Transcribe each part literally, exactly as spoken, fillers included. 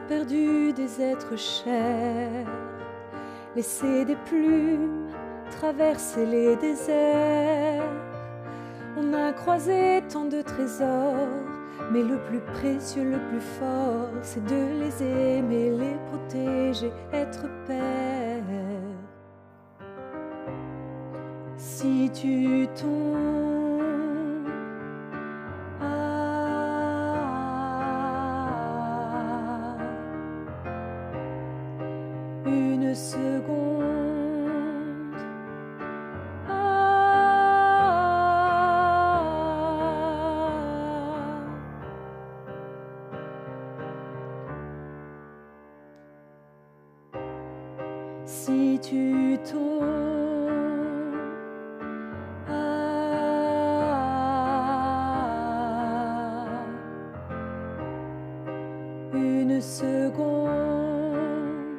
perdu des êtres chers, laissé des plumes traverser les déserts. On a croisé tant de trésors, mais le plus précieux, le plus fort, c'est de les aimer, les protéger, être père. Si tu tombes, ah, une seconde, ah, si tu tombes, ah, une seconde,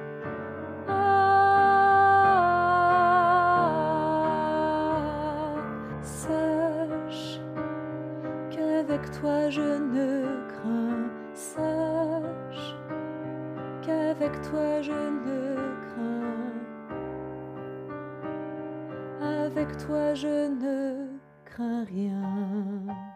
ah, sache qu'avec toi je ne crains, sache qu'avec toi je ne crains, avec toi je ne crains rien.